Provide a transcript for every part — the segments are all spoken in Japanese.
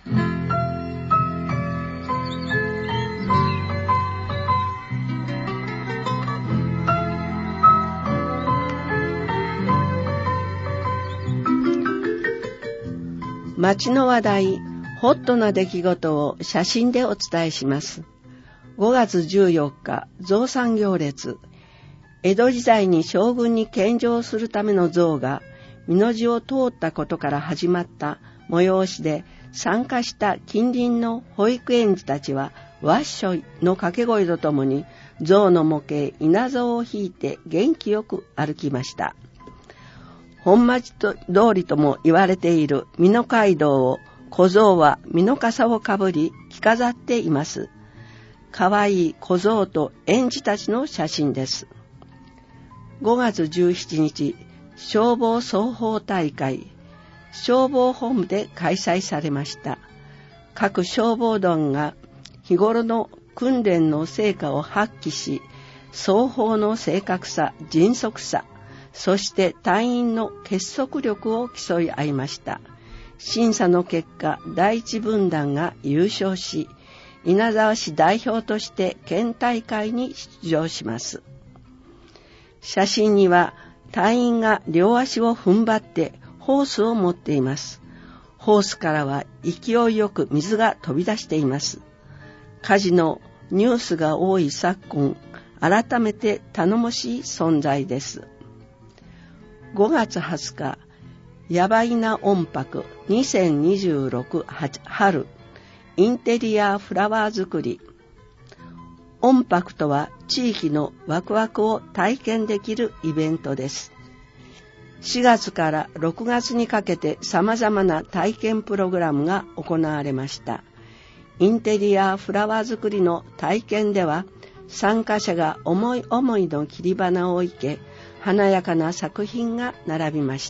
街の話題、ホットな出来事を写真でお伝えします。5月14日、象三行列。江戸時代に将軍に献上するための象が、美濃路を通ったことから始まった催しで、参加した近隣の保育園児たちは、わっしょいの掛け声とともに、象の模型、稲造を引いて元気よく歩きました。本町通りとも言われている美濃街道を小僧は美濃笠をかぶり着飾っています。かわいい小僧と園児たちの写真です。5月17日、消防双方大会、消防本部で開催されました。各消防団が日頃の訓練の成果を発揮し、双方の正確さ、迅速さ、そして隊員の結束力を競い合いました。審査の結果、第一分団が優勝し、稲沢市代表として県大会に出場します。写真には隊員が両足を踏ん張ってホースを持っています。ホースからは勢いよく水が飛び出しています。火事のニュースが多い昨今、改めて頼もしい存在です。5月20日、やばいな音泊2026春、インテリアフラワー作り。音泊とは地域のワクワクを体験できるイベントです。4月から6月にかけて様々な体験プログラムが行われました。インテリアフラワー作りの体験では、参加者が思い思いの切り花を生け、華やかな作品が並びました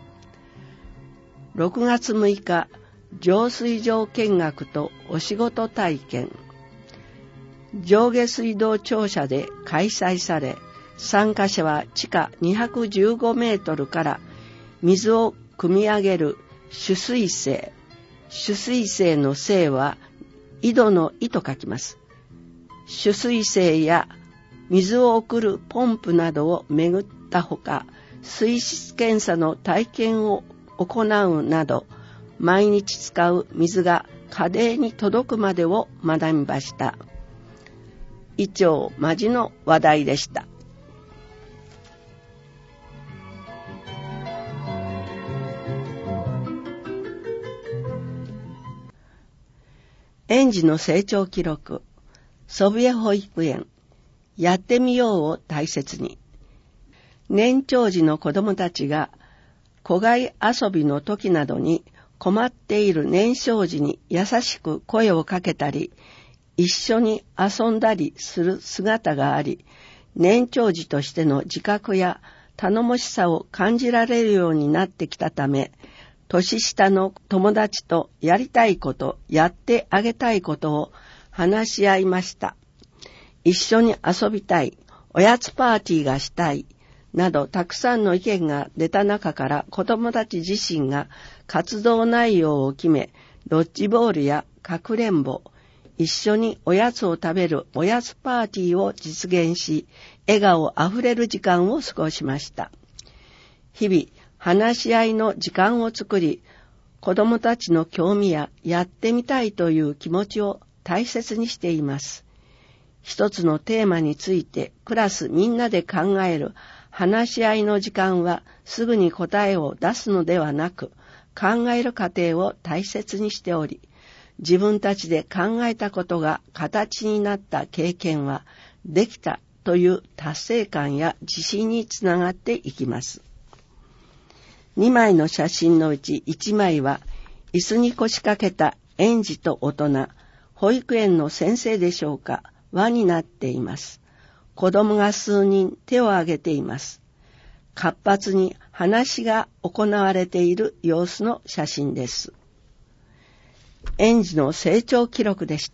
。6月6日、浄水場見学とお仕事体験。上下水道庁舎で開催され、参加者は地下215メートルから水を汲み上げる取水制。取水制の制は井戸の井と書きます。取水制や水を送るポンプなどを巡ったほか、水質検査の体験を行うなど、毎日使う水が家庭に届くまでを学びました。以上、マジの話題でした。園児の成長記録、祖父江保育園、やってみようを大切に。年長児の子どもたちが戸外遊びの時などに困っている年少児に優しく声をかけたり、一緒に遊んだりする姿があり、年長児としての自覚や頼もしさを感じられるようになってきたため、年下の友達とやりたいこと、やってあげたいことを話し合いました。一緒に遊びたい、おやつパーティーがしたい、などたくさんの意見が出た中から子供たち自身が活動内容を決め、ドッジボールやかくれんぼ、一緒におやつを食べるおやつパーティーを実現し、笑顔あふれる時間を過ごしました。日々、話し合いの時間を作り、子供たちの興味ややってみたいという気持ちを大切にしています。一つのテーマについてクラスみんなで考える話し合いの時間はすぐに答えを出すのではなく、考える過程を大切にしており、自分たちで考えたことが形になった経験はできたという達成感や自信につながっていきます。2枚の写真のうち1枚は椅子に腰掛けた園児と大人、保育園の先生でしょうか、輪になっています。子供が数人手を挙げています。活発に話が行われている様子の写真です。園児の成長記録でした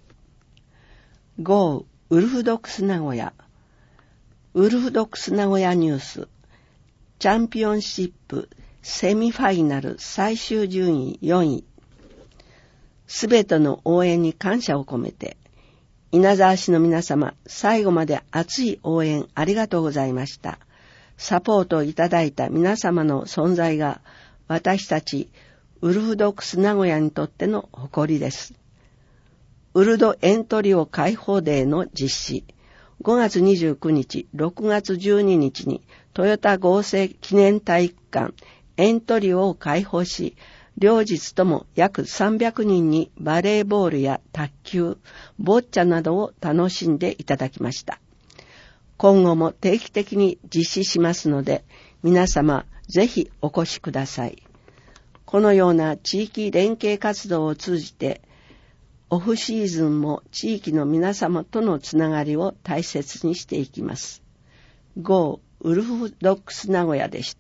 。GO ウルフドックス名古屋。ウルフドックス名古屋ニュース。チャンピオンシップセミファイナル最終順位4位。 すべての応援に感謝を込めて、稲沢市の皆様、最後まで熱い応援ありがとうございました。サポートをいただいた皆様の存在が、私たちウルフドッグス名古屋にとっての誇りです。ウルドエントリオ開放デーの実施、5月29日、6月12日にトヨタ合成記念体育館エントリオを開放し、両日とも約300人にバレーボールや卓球、ボッチャなどを楽しんでいただきました。今後も定期的に実施しますので、皆様ぜひお越しください。このような地域連携活動を通じて、オフシーズンも地域の皆様とのつながりを大切にしていきます。GO ウルフドッグス名古屋でした。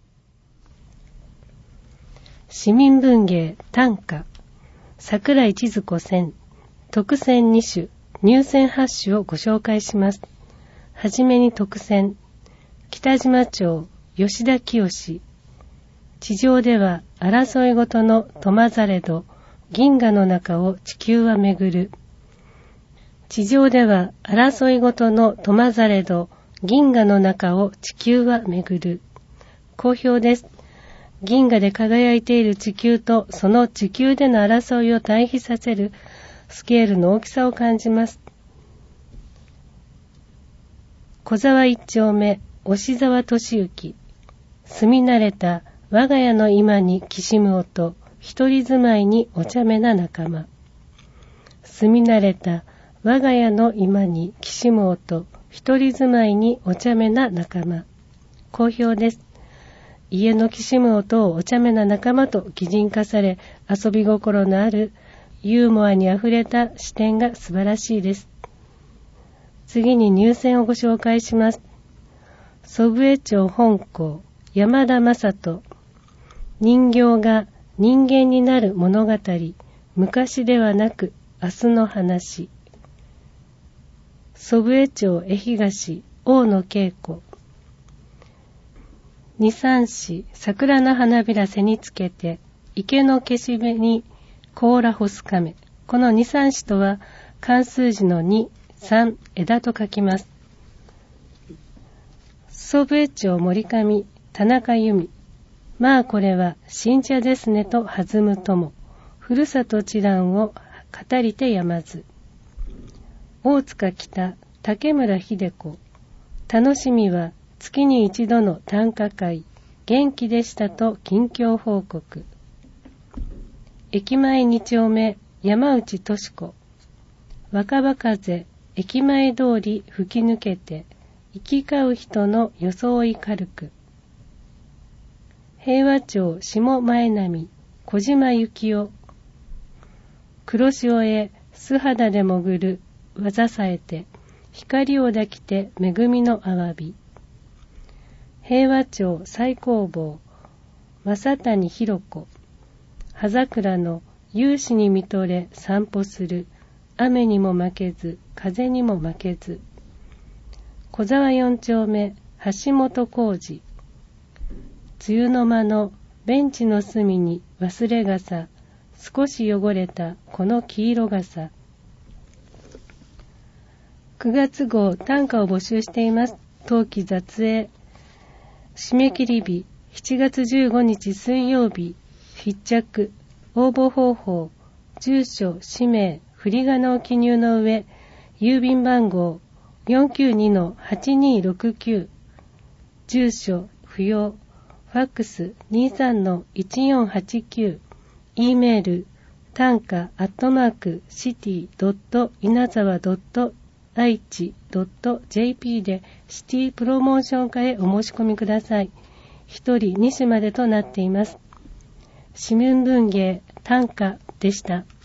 市民文芸短歌桜井千鶴子選特選2種入選8種をご紹介します。はじめに特選北島町吉田清。地上では争いごとの富まざれど銀河の中を地球は巡る。地上では争いごとの富まざれど銀河の中を地球は巡る。好評です。銀河で輝いている地球とその地球での争いを対比させるスケールの大きさを感じます。小沢一丁目押沢俊之。住み慣れた我が家の今にきしむ音、一人住まいにお茶目な仲間。住み慣れた我が家の今にきしむ音、一人住まいにお茶目な仲間。好評です。家のきしむ音をお茶目な仲間と擬人化され、遊び心のあるユーモアにあふれた視点が素晴らしいです。次に入選をご紹介します。祖父江町本校山田正人。人形が人間になる物語、昔ではなく明日の話。祖父江町江東大野恵子。二三子桜の花びら背につけて池の消し目に甲羅干す亀。この二三子とは漢数字の2、3枝と書きます。祖父江町森上田中由美。まあこれは信者ですねと弾むとも、ふるさと知覧を語りてやまず。大塚北竹村秀子。楽しみは月に一度の短歌会、元気でしたと近況報告。駅前2丁目山内俊子。若葉風駅前通り吹き抜けて、行き交う人の装い軽く。平和町下前並小島幸男。黒潮へ素肌で潜る技さえて、光を抱きて恵みのあわび。平和町最高坊正谷博子。葉桜の勇姿に見とれ散歩する。雨にも負けず風にも負けず。小沢4丁目橋本浩二。梅雨の間のベンチの隅に忘れ傘。少し汚れたこの黄色傘。9月号短歌を募集しています。冬季雑影。締め切り日7月15日水曜日。必着。応募方法。住所、氏名、振り仮名を記入の上、郵便番号 492-8269。住所、不要。ファックス 23-1489。E メール、短歌@city.inazawa.aichi.jp でシティプロモーション課へお申し込みください。1人2種までとなっています。市民文芸短歌でした。